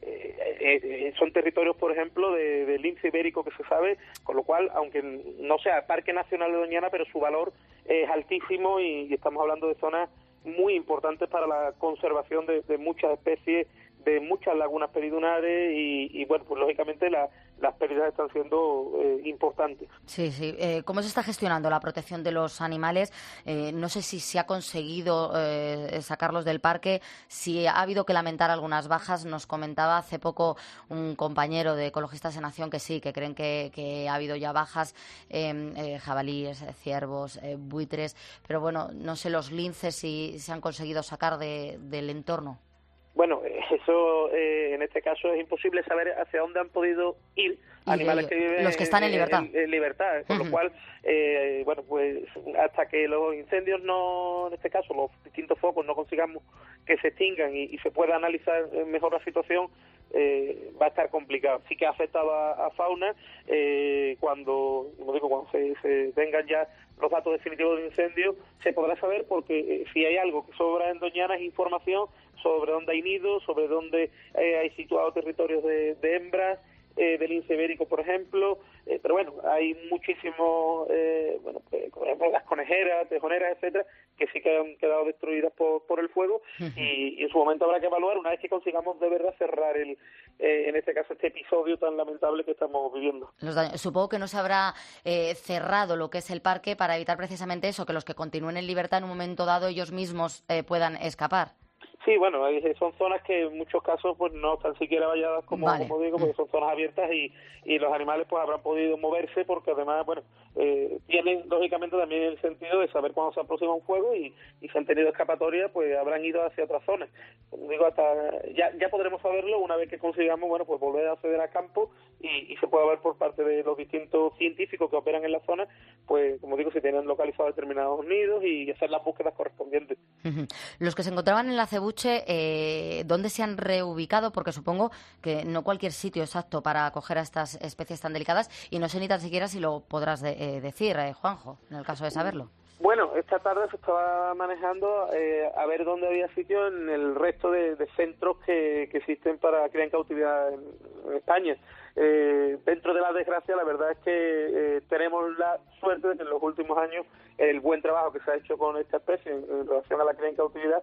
Speaker 10: Son territorios, por ejemplo, del lince ibérico que se sabe, con lo cual, aunque no sea Parque Nacional de Doñana, pero su valor es altísimo y estamos hablando de zonas muy importantes para la conservación de muchas especies, de muchas lagunas peridunares y bueno, pues lógicamente las pérdidas están siendo importantes.
Speaker 1: Sí, sí. ¿Cómo se está gestionando la protección de los animales? No sé si se ha conseguido sacarlos del parque, si ha habido que lamentar algunas bajas. Nos comentaba hace poco un compañero de Ecologistas en Acción que sí, que creen que ha habido ya bajas, jabalíes, ciervos, buitres, pero bueno, no sé los linces si se han conseguido sacar del entorno.
Speaker 10: Bueno, eso en este caso es imposible saber hacia dónde han podido ir animales que viven
Speaker 1: los que están en libertad.
Speaker 10: En libertad, con lo cual, bueno, pues hasta que los incendios en este caso, los distintos focos no consigamos que se extingan y se pueda analizar mejor la situación, va a estar complicado. Sí que ha afectado a fauna cuando se tengan ya los datos definitivos de incendio, se podrá saber porque si hay algo que sobra en Doñana es información sobre dónde hay nidos, sobre dónde hay situados territorios de hembras, del lince ibérico, por ejemplo, pero bueno, hay muchísimos, por ejemplo, las conejeras, tejoneras, etcétera, que sí que han quedado destruidas por el fuego y en su momento habrá que evaluar una vez que consigamos de verdad cerrar en este caso este episodio tan lamentable que estamos viviendo.
Speaker 1: Supongo que no se habrá cerrado lo que es el parque para evitar precisamente eso, que los que continúen en libertad en un momento dado ellos mismos puedan escapar.
Speaker 10: Sí, bueno, son zonas que en muchos casos pues no están siquiera valladas como digo, porque son zonas abiertas y los animales pues habrán podido moverse porque además, bueno, tienen lógicamente también el sentido de saber cuándo se aproxima un fuego y si han tenido escapatoria pues habrán ido hacia otras zonas. Como digo, ya podremos saberlo una vez que consigamos, bueno, pues volver a acceder a campo y se pueda ver por parte de los distintos científicos que operan en la zona, pues como digo, si tienen localizados determinados nidos y hacer las búsquedas correspondientes.
Speaker 1: Los que se encontraban en la Cebuche, ¿dónde se han reubicado? Porque supongo que no cualquier sitio es apto para acoger a estas especies tan delicadas y no sé ni tan siquiera si lo podrás decir, Juanjo, en el caso de saberlo.
Speaker 10: Bueno, esta tarde se estaba manejando a ver dónde había sitio en el resto de centros que existen para criar en cautividad en España. Dentro de la desgracia, la verdad es que tenemos la suerte de que en los últimos años el buen trabajo que se ha hecho con esta especie en relación a la cría en cautividad,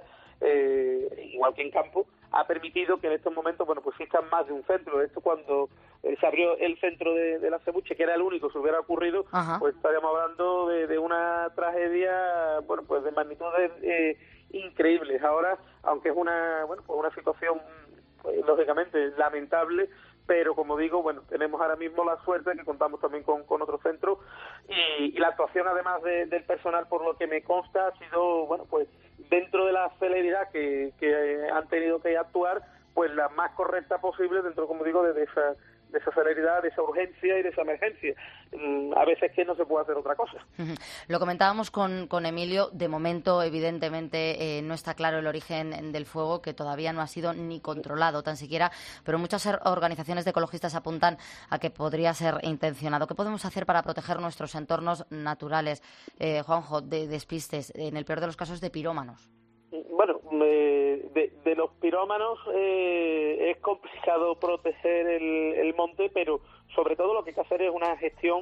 Speaker 10: igual que en campo, ha permitido que en estos momentos, bueno, pues existan más de un centro. Esto cuando se abrió el centro de la Cebuche, que era el único que hubiera ocurrido, pues estaríamos hablando de una tragedia, bueno, pues de magnitudes increíbles. Ahora, aunque es una situación, pues, lógicamente lamentable, pero como digo, bueno, tenemos ahora mismo la suerte de que contamos también con otro centro y la actuación además del personal, por lo que me consta, ha sido, bueno, pues dentro de la celeridad que han tenido que actuar, pues la más correcta posible dentro, como digo, de esa celeridad, de esa urgencia y de esa emergencia. A veces que no se puede hacer otra cosa.
Speaker 1: Lo comentábamos con Emilio, de momento evidentemente no está claro el origen del fuego, que todavía no ha sido ni controlado tan siquiera, pero muchas organizaciones de ecologistas apuntan a que podría ser intencionado. ¿Qué podemos hacer para proteger nuestros entornos naturales, Juanjo, de despistes, en el peor de los casos de pirómanos?
Speaker 10: Bueno, de los pirómanos es complicado proteger el monte, pero sobre todo lo que hay que hacer es una gestión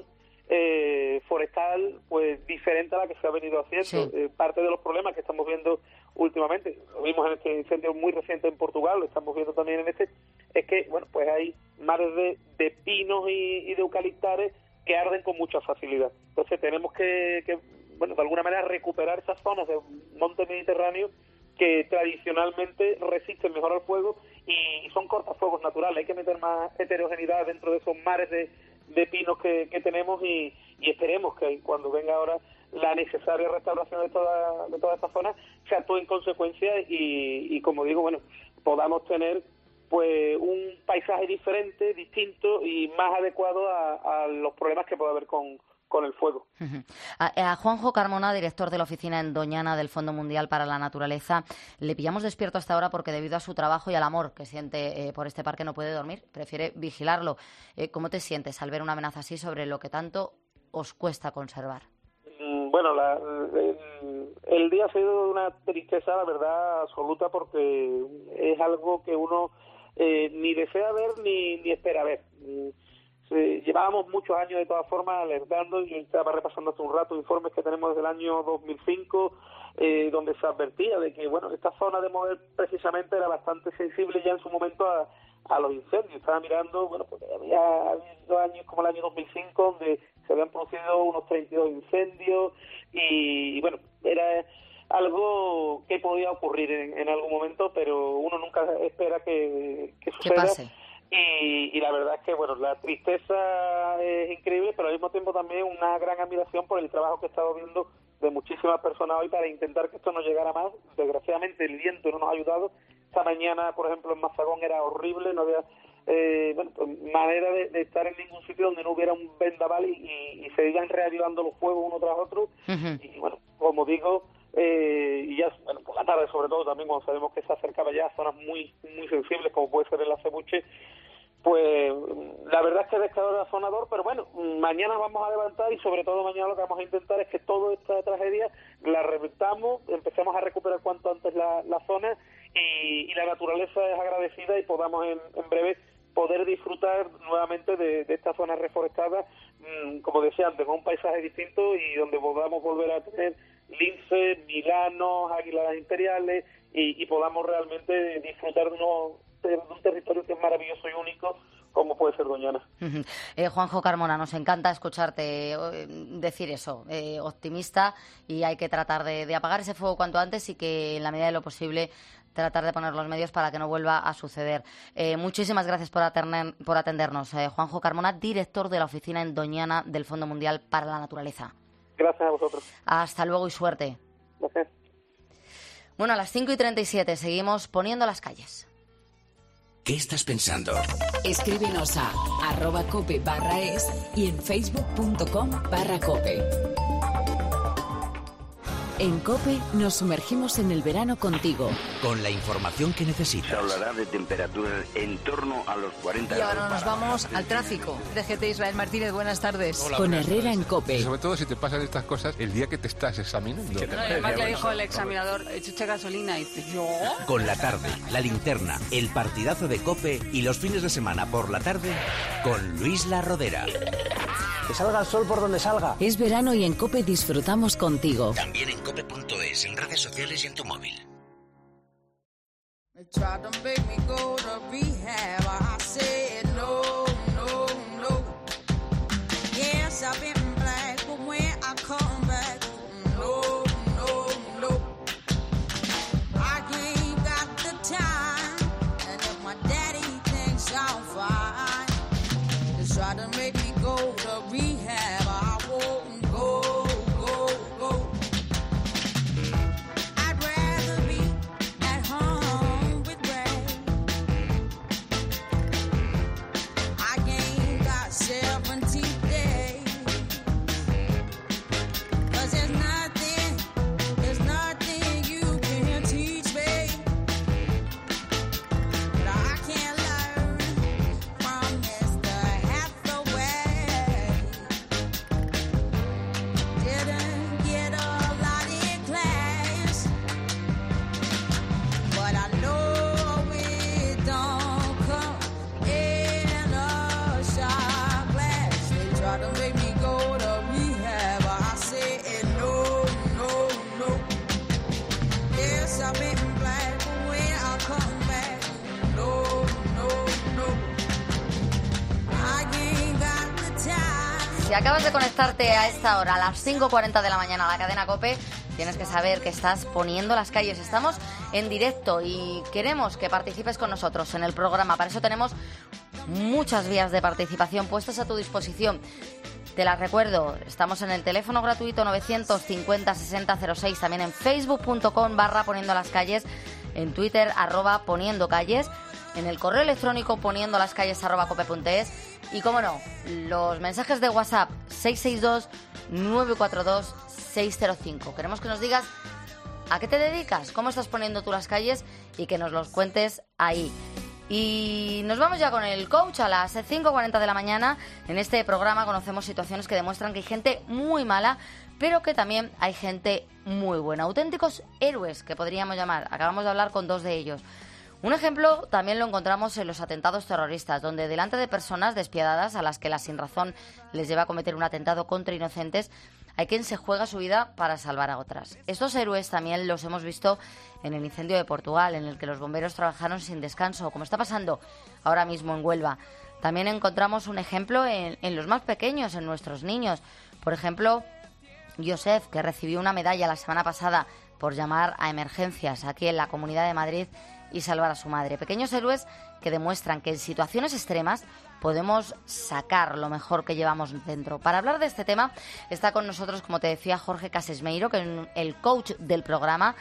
Speaker 10: forestal pues diferente a la que se ha venido haciendo.
Speaker 1: Sí.
Speaker 10: Parte de los problemas que estamos viendo últimamente, lo vimos en este incendio muy reciente en Portugal, lo estamos viendo también en este, es que bueno, pues hay mares de pinos y de eucaliptares que arden con mucha facilidad. Entonces tenemos que bueno, de alguna manera recuperar esas zonas del monte mediterráneo que tradicionalmente resisten mejor al fuego y son cortafuegos naturales. Hay que meter más heterogeneidad dentro de esos mares de pinos que tenemos y esperemos que cuando venga ahora la necesaria restauración de toda esta zona se actúe en consecuencia y como digo, bueno, podamos tener pues un paisaje diferente, distinto y más adecuado a los problemas que puede haber con el fuego.
Speaker 1: A Juanjo Carmona, director de la oficina en Doñana del Fondo Mundial para la Naturaleza, le pillamos despierto hasta ahora porque debido a su trabajo y al amor que siente por este parque no puede dormir, prefiere vigilarlo. ¿Cómo te sientes al ver una amenaza así sobre lo que tanto os cuesta conservar?
Speaker 10: Bueno, el día ha sido una tristeza, la verdad, absoluta, porque es algo que uno ni desea ver ni espera ver. Llevábamos muchos años de todas formas alertando, yo estaba repasando hace un rato informes que tenemos desde el año 2005 donde se advertía de que bueno, esta zona de Moguer precisamente era bastante sensible ya en su momento a los incendios. Estaba mirando, bueno, porque había habido años como el año 2005 donde se habían producido unos 32 incendios y bueno, era algo que podía ocurrir en algún momento, pero uno nunca espera que suceda.
Speaker 1: ¿Qué pase?
Speaker 10: Y la verdad es que bueno, la tristeza es increíble, pero al mismo tiempo también una gran admiración por el trabajo que he estado viendo de muchísimas personas hoy para intentar que esto no llegara más. Desgraciadamente el viento no nos ha ayudado. Esta mañana, por ejemplo, en Mazagón era horrible, no había manera de estar en ningún sitio donde no hubiera un vendaval y se iban reavivando los fuegos uno tras otro. Y bueno, como digo, y ya bueno, por la tarde sobre todo también cuando sabemos que se acercaba ya a zonas muy sensibles como puede ser el Acebuche, pues la verdad es que es descorazonador, pero bueno, mañana vamos a levantar y sobre todo mañana lo que vamos a intentar es que toda esta tragedia la revertamos, empecemos a recuperar cuanto antes la zona y la naturaleza es agradecida y podamos en breve poder disfrutar nuevamente de esta zona reforestada, como decía antes, con un paisaje distinto y donde podamos volver a tener linces, milanos, águilas imperiales y podamos realmente disfrutar de un territorio que es maravilloso y único como puede ser Doñana.
Speaker 1: Juanjo Carmona, nos encanta escucharte decir eso, optimista, y hay que tratar de apagar ese fuego cuanto antes y que en la medida de lo posible tratar de poner los medios para que no vuelva a suceder. Muchísimas gracias por atendernos. Juanjo Carmona, director de la oficina en Doñana del Fondo Mundial para la Naturaleza.
Speaker 10: Gracias a vosotros.
Speaker 1: Hasta luego y suerte.
Speaker 10: Gracias.
Speaker 1: Bueno, a las 5:37 seguimos poniendo las calles.
Speaker 3: ¿Qué estás pensando?
Speaker 2: Escríbenos a @cope/es y en facebook.com/cope. En COPE nos sumergimos en el verano contigo.
Speaker 3: Con la información que necesitas.
Speaker 11: Se hablará de temperaturas en torno a los 40
Speaker 12: Y ahora
Speaker 11: grados.
Speaker 12: nos vamos al tráfico. DGT Israel Martínez, buenas tardes.
Speaker 13: Hola,
Speaker 2: Con
Speaker 13: buenas
Speaker 2: Herrera
Speaker 13: tardes.
Speaker 2: en COPE.
Speaker 13: Y sobre todo si te pasan estas cosas el día que te estás examinando.
Speaker 12: Además le dijo el examinador, echa gasolina y dice, ¿yo?
Speaker 3: Con la tarde, la linterna, el partidazo de COPE y los fines de semana por la tarde con Luis La Rodera.
Speaker 14: Que salga el sol por donde salga.
Speaker 2: Es verano y en COPE disfrutamos contigo.
Speaker 3: También en cope.es, en redes sociales y en tu móvil.
Speaker 8: Try to make me go to rehab, I won't go. I'd rather be at home with Ray. I ain't got 70 days.
Speaker 1: Si acabas de conectarte a esta hora, a las 5:40 de la mañana, a la cadena COPE, tienes que saber que estás poniendo las calles. Estamos en directo y queremos que participes con nosotros en el programa. Para eso tenemos muchas vías de participación puestas a tu disposición. Te las recuerdo, estamos en el teléfono gratuito 950-6006, también en facebook.com/poniendo las calles, en Twitter @poniendocalles, en el correo electrónico poniendolascalles@cope.es y, como no, los mensajes de WhatsApp 662-942-605. Queremos que nos digas a qué te dedicas, cómo estás poniendo tú las calles y que nos los cuentes ahí. Y nos vamos ya con el coach a las 5:40 de la mañana. En este programa conocemos situaciones que demuestran que hay gente muy mala, pero que también hay gente muy buena. Auténticos héroes, que podríamos llamar. Acabamos de hablar con dos de ellos. Un ejemplo también lo encontramos en los atentados terroristas, donde delante de personas despiadadas a las que la sinrazón les lleva a cometer un atentado contra inocentes, hay quien se juega su vida para salvar a otras. Estos héroes también los hemos visto en el incendio de Portugal, en el que los bomberos trabajaron sin descanso, como está pasando ahora mismo en Huelva. También encontramos un ejemplo en los más pequeños, en nuestros niños. Por ejemplo, Joseph, que recibió una medalla la semana pasada por llamar a emergencias aquí en la Comunidad de Madrid y salvar a su madre. Pequeños héroes que demuestran que en situaciones extremas podemos sacar lo mejor que llevamos dentro. Para hablar de este tema está con nosotros, como te decía, Jorge Casesmeiro, que es el coach del programa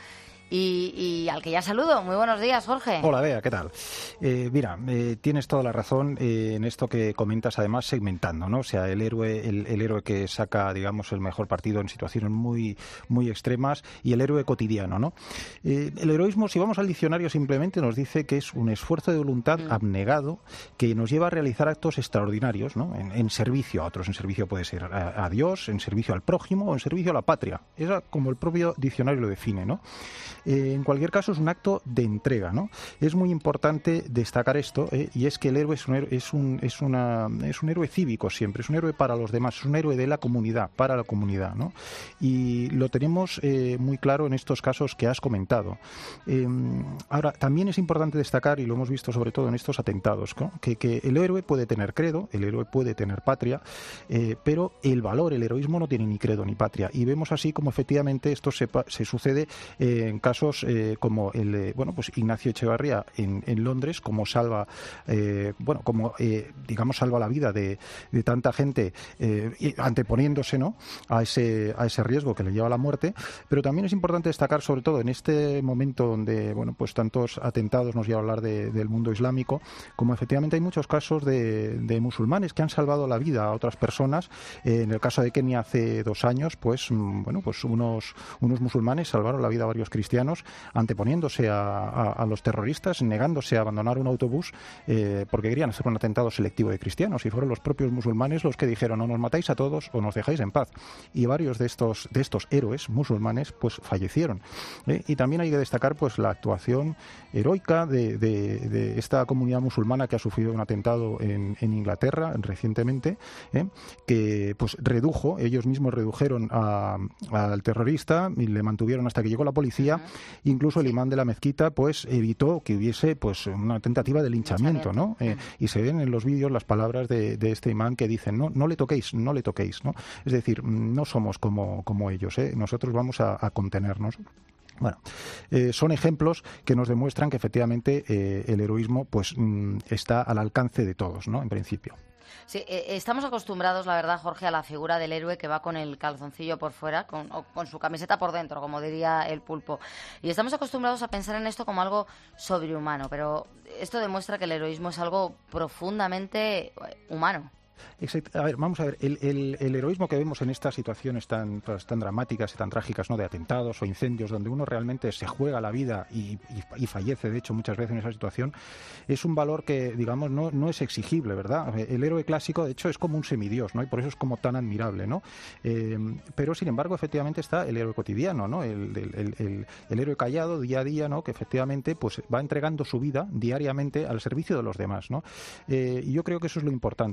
Speaker 1: y al que ya saludo. Muy buenos días, Jorge.
Speaker 15: Hola, Bea, ¿qué tal? Mira, tienes toda la razón en esto que comentas, además segmentando, ¿no? O sea, el héroe que saca, digamos, el mejor partido en situaciones muy, muy extremas y el héroe cotidiano, ¿no? El heroísmo, si vamos al diccionario, simplemente nos dice que es un esfuerzo de voluntad abnegado que nos lleva a realizar actos extraordinarios, ¿no? En servicio a otros. En servicio puede ser a Dios, en servicio al prójimo o en servicio a la patria. Eso como el propio diccionario lo define, ¿no? En cualquier caso es un acto de entrega, ¿no? Es muy importante destacar esto, y es que el héroe es un héroe cívico siempre, es un héroe para los demás, es un héroe de la comunidad, para la comunidad, ¿no? Y lo tenemos muy claro en estos casos que has comentado. Ahora, también es importante destacar, y lo hemos visto sobre todo en estos atentados, ¿no? que el héroe puede tener credo, el héroe puede tener patria, pero el valor, el heroísmo no tiene ni credo ni patria. Y vemos así como efectivamente esto se sucede en casos como el pues Ignacio Echevarría en Londres, como salva salva la vida de tanta gente, anteponiéndose, ¿no?, a ese riesgo que le lleva a la muerte. Pero también es importante destacar, sobre todo en este momento donde pues tantos atentados nos lleva a hablar del mundo islámico, como efectivamente hay muchos casos de musulmanes que han salvado la vida a otras personas. En el caso de Kenia hace 2 años, pues unos musulmanes salvaron la vida a varios cristianos, anteponiéndose a los terroristas, negándose a abandonar un autobús porque querían hacer un atentado selectivo de cristianos, y fueron los propios musulmanes los que dijeron: o nos matáis a todos o nos dejáis en paz. Y varios de estos héroes musulmanes pues fallecieron. Y también hay que destacar pues la actuación heroica de esta comunidad musulmana que ha sufrido un atentado en Inglaterra recientemente, que pues ellos mismos redujeron al terrorista y le mantuvieron hasta que llegó la policía. Incluso el imán de la mezquita pues evitó que hubiese pues una tentativa de linchamiento, ¿no? Y se ven en los vídeos las palabras de este imán que dicen: no le toquéis, ¿no? Es decir, no somos como ellos, nosotros vamos a contenernos. Bueno, son ejemplos que nos demuestran que efectivamente el heroísmo pues está al alcance de todos, ¿no?, en principio.
Speaker 1: Sí, estamos acostumbrados, la verdad, Jorge, a la figura del héroe que va con el calzoncillo por fuera, o con su camiseta por dentro, como diría el Pulpo. Y estamos acostumbrados a pensar en esto como algo sobrehumano, pero esto demuestra que el heroísmo es algo profundamente humano.
Speaker 15: Exacto. A ver, vamos a ver, el heroísmo que vemos en estas situaciones tan dramáticas y tan trágicas, ¿no?, de atentados o incendios, donde uno realmente se juega la vida y fallece, de hecho, muchas veces en esa situación, es un valor que, digamos, no es exigible, ¿verdad? El héroe clásico, de hecho, es como un semidios, ¿no?, y por eso es como tan admirable, ¿no? Pero, sin embargo, efectivamente está el héroe cotidiano, ¿no?, el héroe callado, día a día, ¿no?, que efectivamente pues va entregando su vida diariamente al servicio de los demás, ¿no? Y yo creo que eso es lo importante, saber que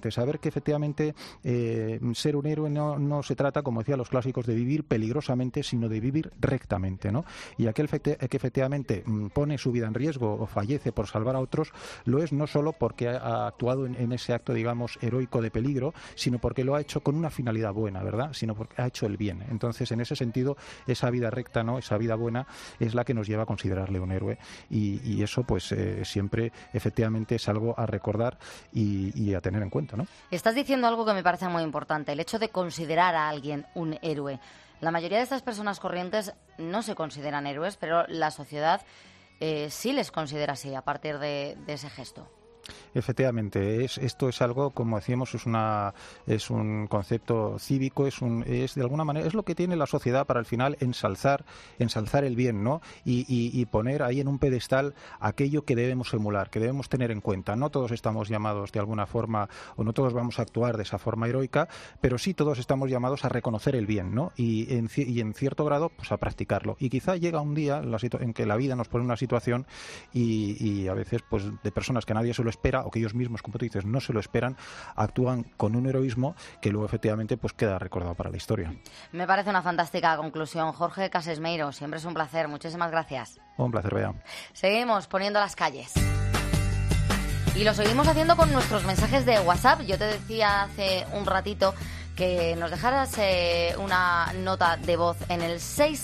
Speaker 15: efectivamente ser un héroe no se trata, como decían los clásicos, de vivir peligrosamente, sino de vivir rectamente, ¿no? Y aquel que efectivamente pone su vida en riesgo o fallece por salvar a otros, lo es no solo porque ha actuado en ese acto, digamos, heroico de peligro, sino porque lo ha hecho con una finalidad buena, ¿verdad? Sino porque ha hecho el bien. Entonces, en ese sentido, esa vida recta, ¿no? Esa vida buena es la que nos lleva a considerarle un héroe, y eso pues siempre efectivamente es algo a recordar y a tener en cuenta, ¿no?
Speaker 1: Estás diciendo algo que me parece muy importante, el hecho de considerar a alguien un héroe. La mayoría de estas personas corrientes no se consideran héroes, pero la sociedad sí les considera así a partir de ese gesto.
Speaker 15: Efectivamente, esto es algo, como decíamos, es un concepto cívico, es de alguna manera es lo que tiene la sociedad para al final ensalzar el bien, ¿no? Y poner ahí en un pedestal aquello que debemos emular, que debemos tener en cuenta. No todos estamos llamados de alguna forma, o no todos vamos a actuar de esa forma heroica, pero sí todos estamos llamados a reconocer el bien, ¿no? Y en cierto grado, pues a practicarlo. Y quizá llega un día en que la vida nos pone una situación y a veces, pues de personas que nadie se lo espera, o que ellos mismos, como tú dices, no se lo esperan, actúan con un heroísmo que luego efectivamente pues queda recordado para la historia.
Speaker 1: Me parece una fantástica conclusión. Jorge Casesmeiro, siempre es un placer. Muchísimas gracias.
Speaker 15: Un placer, Bea.
Speaker 1: Seguimos poniendo las calles. Y lo seguimos haciendo con nuestros mensajes de WhatsApp. Yo te decía hace un ratito que nos dejaras una nota de voz en el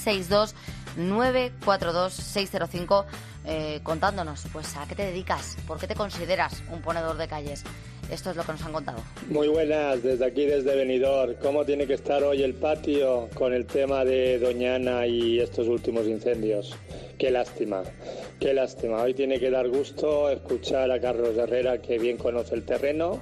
Speaker 1: 662-942-605 contándonos, pues, a qué te dedicas, por qué te consideras un ponedor de calles. Esto es lo que nos han contado.
Speaker 16: Muy buenas, desde aquí, desde Benidorm. ¿Cómo tiene que estar hoy el patio con el tema de Doñana y estos últimos incendios? Qué lástima, qué lástima. Hoy tiene que dar gusto escuchar a Carlos Herrera, que bien conoce el terreno,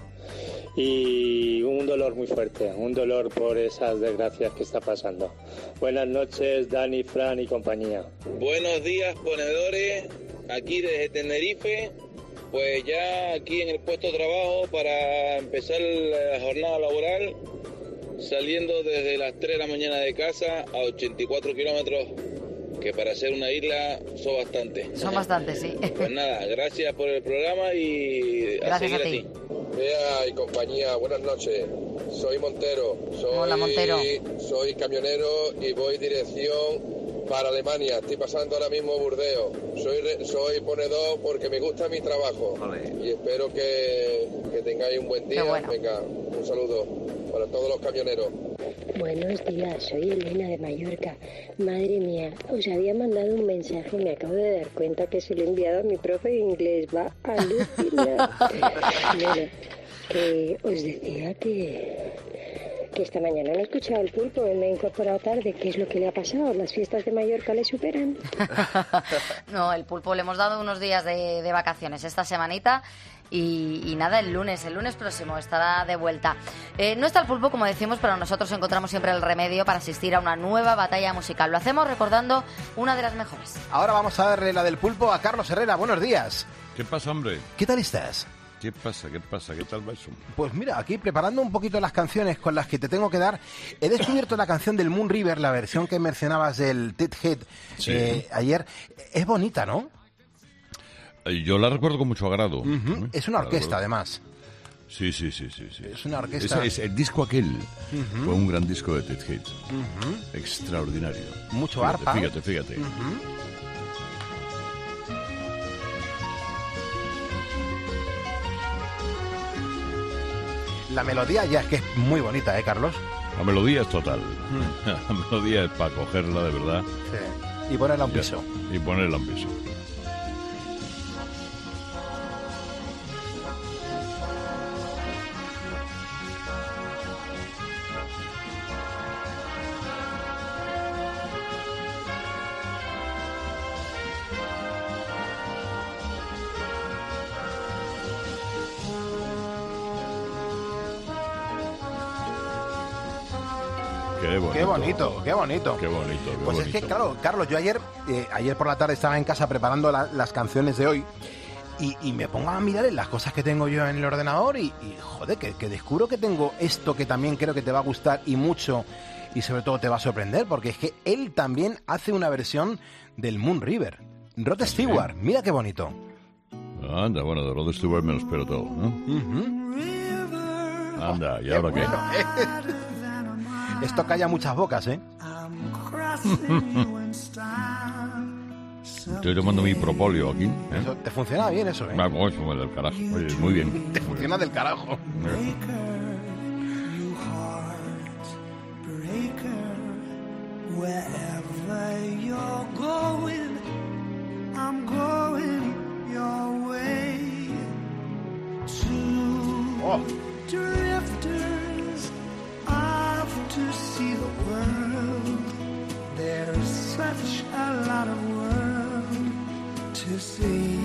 Speaker 16: y un dolor muy fuerte, un dolor por esas desgracias que está pasando. Buenas noches, Dani, Fran y compañía.
Speaker 17: Buenos días, ponedores, aquí desde Tenerife, pues ya aquí en el puesto de trabajo para empezar la jornada laboral, saliendo desde las 3 de la mañana de casa a 84 kilómetros, que para ser una isla son bastantes.
Speaker 1: Son bastantes, sí.
Speaker 17: Pues nada, gracias por el programa y
Speaker 1: gracias
Speaker 17: a seguir
Speaker 1: a ti.
Speaker 17: así.
Speaker 18: Bea y compañía, buenas noches. Soy Montero.
Speaker 1: Hola, Montero.
Speaker 18: Soy camionero y voy dirección para Alemania. Estoy pasando ahora mismo Burdeos. Soy ponedor porque me gusta mi trabajo. Y espero que tengáis un buen día.
Speaker 1: Bueno.
Speaker 18: Venga, un saludo para todos los camioneros.
Speaker 19: Buenos días, soy Elena de Mallorca. Madre mía, os había mandado un mensaje, me acabo de dar cuenta que se lo he enviado a mi profe de inglés, va a alucinar. Bueno, os decía que esta mañana no he escuchado el pulpo, me he incorporado tarde. ¿Qué es lo que le ha pasado? ¿Las fiestas de Mallorca le superan?
Speaker 1: No, el pulpo le hemos dado unos días de vacaciones esta semanita. Y nada, el lunes próximo estará de vuelta. No está el pulpo, como decimos, pero nosotros encontramos siempre el remedio para asistir a una nueva batalla musical. Lo hacemos recordando una de las mejores.
Speaker 6: Ahora vamos a darle la del pulpo a Carlos Herrera. Buenos días.
Speaker 20: ¿Qué pasa, hombre?
Speaker 6: ¿Qué tal estás?
Speaker 20: ¿Qué pasa? ¿Qué tal va eso?
Speaker 6: Pues mira, aquí preparando un poquito las canciones con las que te tengo que dar, he descubierto la canción del Moon River, la versión que mencionabas del Ted Head ayer. Es bonita, ¿no?
Speaker 20: Yo la recuerdo con mucho agrado.
Speaker 6: Es una orquesta, además.
Speaker 20: Sí.
Speaker 6: Es una orquesta.
Speaker 20: Es el disco aquel. Fue un gran disco de Ted Head. Extraordinario.
Speaker 6: Mucho arpa.
Speaker 20: Fíjate.
Speaker 6: La melodía ya es que es muy bonita, Carlos?
Speaker 20: La melodía es total. La melodía es para cogerla de verdad.
Speaker 6: Sí. Y ponerla a un piso.
Speaker 20: Y ponerla a un piso.
Speaker 6: Qué bonito. Pues es que, claro, Carlos, yo ayer por la tarde estaba en casa preparando las canciones de hoy y me pongo a mirar en las cosas que tengo yo en el ordenador y joder, que descubro que tengo esto que también creo que te va a gustar y mucho, y sobre todo te va a sorprender, porque es que él también hace una versión del Moon River. Rod Stewart, mira qué bonito.
Speaker 20: Anda, bueno, de Rod Stewart me lo espero todo, ¿no?
Speaker 21: Anda, ¿y ahora qué?
Speaker 6: Esto calla muchas bocas, ¿eh?
Speaker 21: Estoy tomando mi propóleo aquí.
Speaker 6: Eso, te funciona bien eso, ¿eh?
Speaker 21: Vamos, como del carajo. Oye, muy bien.
Speaker 6: Te funciona del carajo.
Speaker 8: Wherever you're going, I'm going your way. Two drifters off to see the world. There's such a lot of world to see.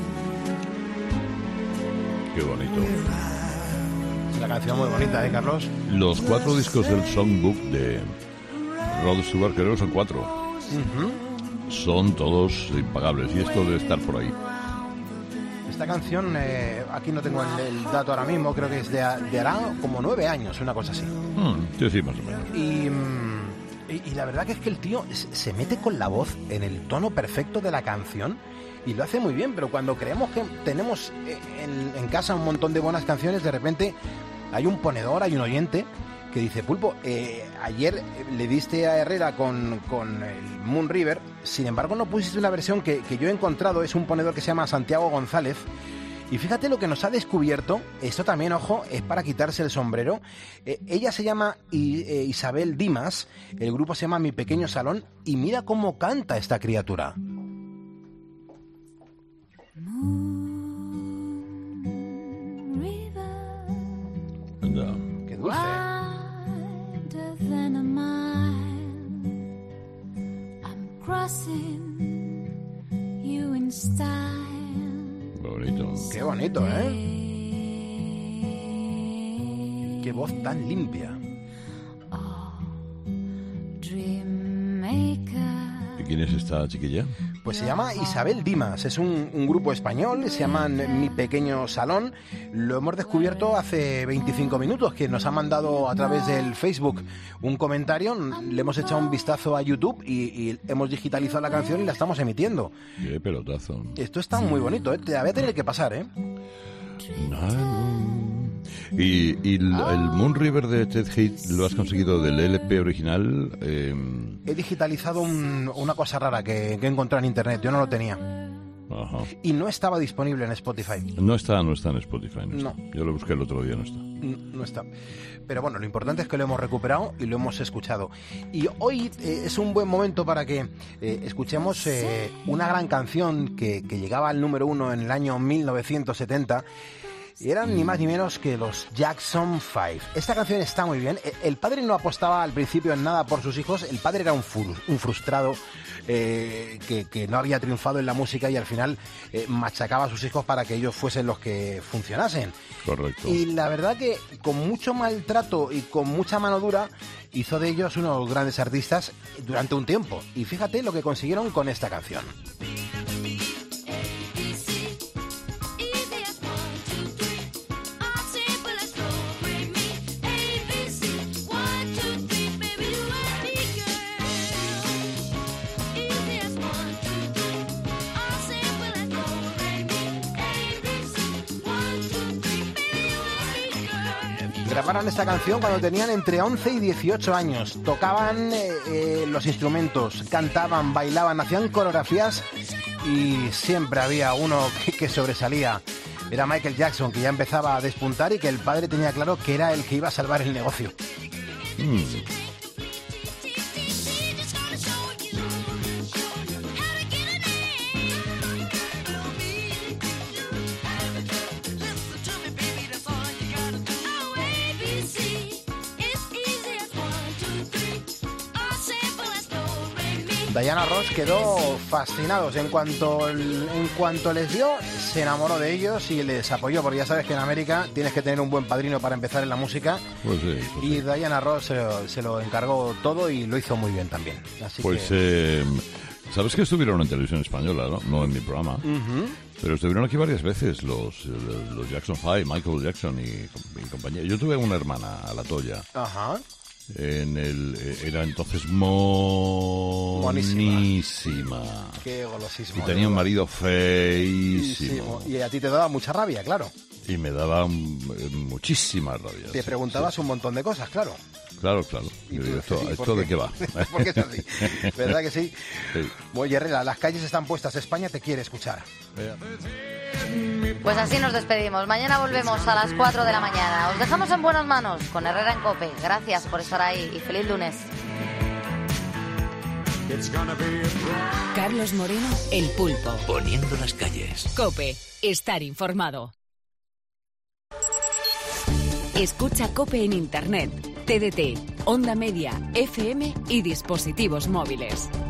Speaker 21: Qué bonito.
Speaker 6: Es una canción muy bonita, ¿eh, Carlos?
Speaker 21: Los 4 discos del Songbook de Rod Stewart, creo que son 4. Son todos impagables y esto debe estar por ahí.
Speaker 6: Esta canción, aquí no tengo el dato ahora mismo, creo que es de hará como 9 años, una cosa así.
Speaker 21: Sí, más o menos.
Speaker 6: Y la verdad que es que el tío se mete con la voz en el tono perfecto de la canción y lo hace muy bien, pero cuando creemos que tenemos en casa un montón de buenas canciones, de repente hay un ponedor, hay un oyente que dice: Pulpo, ayer le diste a Herrera con el Moon River, sin embargo no pusiste una versión que yo he encontrado, es un ponedor que se llama Santiago González, y fíjate lo que nos ha descubierto, esto también, ojo, es para quitarse el sombrero. Ella se llama Isabel Dimas, el grupo se llama Mi Pequeño Salón, y mira cómo canta esta criatura.
Speaker 21: Anda.
Speaker 6: Qué dulce.
Speaker 8: Than a mile, I'm crossing you in style.
Speaker 21: Bonito.
Speaker 6: Qué bonito, ¿eh? Qué voz tan limpia.
Speaker 8: Dream maker.
Speaker 21: ¿Y quién es esta chiquilla?
Speaker 6: Pues se llama Isabel Dimas, es un grupo español, se llaman Mi Pequeño Salón. Lo hemos descubierto hace 25 minutos, que nos ha mandado a través del Facebook un comentario, le hemos echado un vistazo a YouTube y hemos digitalizado la canción y la estamos emitiendo.
Speaker 21: Qué pelotazo.
Speaker 6: Esto está muy bonito, ¿eh? Te la voy a tener que pasar, ¿eh?
Speaker 21: ¿Y el Moon River de Ted Heath lo has conseguido del LP original?
Speaker 6: He digitalizado una cosa rara que he encontrado en internet, yo no lo tenía.
Speaker 21: Ajá.
Speaker 6: Y no estaba disponible en Spotify.
Speaker 21: No está en Spotify.
Speaker 6: No.
Speaker 21: Yo lo busqué el otro día, no está.
Speaker 6: No está. Pero bueno, lo importante es que lo hemos recuperado y lo hemos escuchado. Y hoy es un buen momento para que escuchemos una gran canción que llegaba al número 1 en el año 1970. Y eran ni más ni menos que los Jackson 5. Esta canción está muy bien. El padre no apostaba al principio en nada por sus hijos. El padre era un frustrado que no había triunfado en la música y al final machacaba a sus hijos para que ellos fuesen los que funcionasen.
Speaker 21: Correcto.
Speaker 6: Y la verdad que con mucho maltrato y con mucha mano dura hizo de ellos unos grandes artistas durante un tiempo. Y fíjate lo que consiguieron con esta canción. Grabaron esta canción cuando tenían entre 11 y 18 años. Tocaban los instrumentos, cantaban, bailaban, hacían coreografías y siempre había uno que sobresalía. Era Michael Jackson, que ya empezaba a despuntar y que el padre tenía claro que era el que iba a salvar el negocio. Diana Ross quedó fascinados. En cuanto les vio, se enamoró de ellos y les apoyó, porque ya sabes que en América tienes que tener un buen padrino para empezar en la música.
Speaker 21: Pues sí,
Speaker 6: y Diana Ross se lo encargó todo y lo hizo muy bien también. Así que...
Speaker 21: sabes que estuvieron en televisión española, no en mi programa. Pero estuvieron aquí varias veces los Jackson 5, Michael Jackson y compañía. Yo tuve una hermana, a la Toya.
Speaker 6: Ajá.
Speaker 21: Era entonces monísima.
Speaker 6: Qué golosísimo.
Speaker 21: Y tenía un marido feísimo.
Speaker 6: Y a ti te daba mucha rabia, claro.
Speaker 21: Y me daba muchísima rabia.
Speaker 6: Te preguntabas un montón de cosas, claro.
Speaker 21: Claro.
Speaker 6: Y
Speaker 21: Yo
Speaker 6: tú
Speaker 21: digo,
Speaker 6: dices, sí,
Speaker 21: ¿esto de qué va?
Speaker 6: Porque es así. ¿Verdad que sí?
Speaker 21: Sí.
Speaker 6: Oye, Herrera, las calles están puestas. España te quiere escuchar.
Speaker 1: Pues así nos despedimos. Mañana volvemos a las 4 de la mañana. Os dejamos en buenas manos con Herrera en COPE. Gracias por estar ahí y feliz lunes.
Speaker 2: Carlos Moreno, El Pulpo.
Speaker 3: Poniendo las calles.
Speaker 2: COPE. Estar informado. Escucha COPE en Internet, TDT, Onda Media, FM y dispositivos móviles.